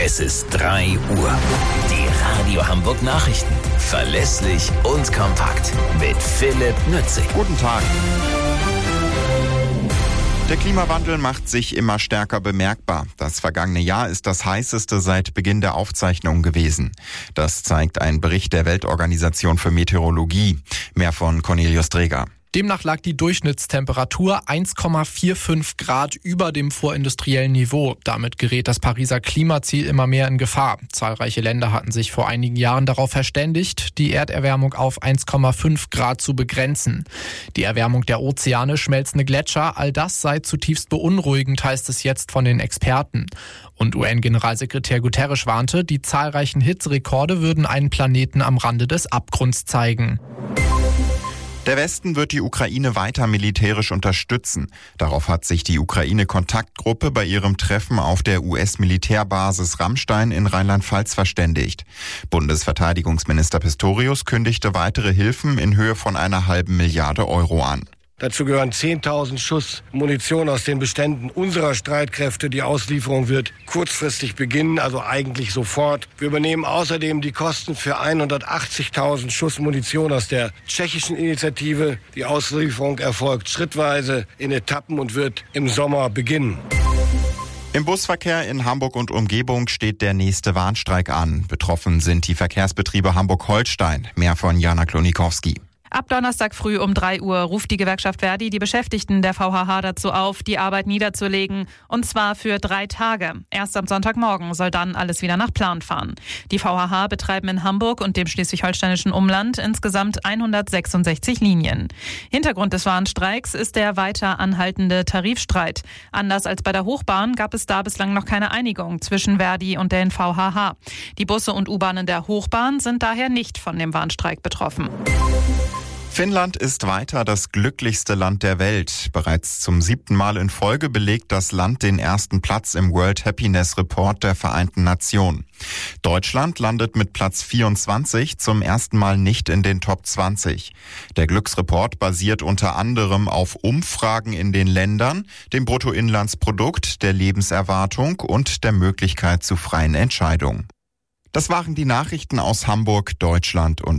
Es ist 3 Uhr. Die Radio Hamburg Nachrichten. Verlässlich und kompakt. Mit Philipp Nützig. Guten Tag. Der Klimawandel macht sich immer stärker bemerkbar. Das vergangene Jahr ist das heißeste seit Beginn der Aufzeichnungen gewesen. Das zeigt ein Bericht der Weltorganisation für Meteorologie. Mehr von Cornelius Dreger. Demnach lag die Durchschnittstemperatur 1,45 Grad über dem vorindustriellen Niveau. Damit gerät das Pariser Klimaziel immer mehr in Gefahr. Zahlreiche Länder hatten sich vor einigen Jahren darauf verständigt, die Erderwärmung auf 1,5 Grad zu begrenzen. Die Erwärmung der Ozeane, schmelzende Gletscher, all das sei zutiefst beunruhigend, heißt es jetzt von den Experten. Und UN-Generalsekretär Guterres warnte, die zahlreichen Hitzerekorde würden einen Planeten am Rande des Abgrunds zeigen. Der Westen wird die Ukraine weiter militärisch unterstützen. Darauf hat sich die Ukraine-Kontaktgruppe bei ihrem Treffen auf der US-Militärbasis Ramstein in Rheinland-Pfalz verständigt. Bundesverteidigungsminister Pistorius kündigte weitere Hilfen in Höhe von 1,5 Milliarde Euro an. Dazu gehören 10.000 Schuss Munition aus den Beständen unserer Streitkräfte. Die Auslieferung wird kurzfristig beginnen, also eigentlich sofort. Wir übernehmen außerdem die Kosten für 180.000 Schuss Munition aus der tschechischen Initiative. Die Auslieferung erfolgt schrittweise in Etappen und wird im Sommer beginnen. Im Busverkehr in Hamburg und Umgebung steht der nächste Warnstreik an. Betroffen sind die Verkehrsbetriebe Hamburg-Holstein. Mehr von Jana Klonikowski. Ab Donnerstag früh um 3 Uhr ruft die Gewerkschaft Verdi die Beschäftigten der VHH dazu auf, die Arbeit niederzulegen. Und zwar für 3 Tage. Erst am Sonntagmorgen soll dann alles wieder nach Plan fahren. Die VHH betreiben in Hamburg und dem schleswig-holsteinischen Umland insgesamt 166 Linien. Hintergrund des Warnstreiks ist der weiter anhaltende Tarifstreit. Anders als bei der Hochbahn gab es da bislang noch keine Einigung zwischen Verdi und den VHH. Die Busse und U-Bahnen der Hochbahn sind daher nicht von dem Warnstreik betroffen. Finnland ist weiter das glücklichste Land der Welt. Bereits zum 7. Mal in Folge belegt das Land den ersten Platz im World Happiness Report der Vereinten Nationen. Deutschland landet mit Platz 24 zum ersten Mal nicht in den Top 20. Der Glücksreport basiert unter anderem auf Umfragen in den Ländern, dem Bruttoinlandsprodukt, der Lebenserwartung und der Möglichkeit zu freien Entscheidungen. Das waren die Nachrichten aus Hamburg, Deutschland und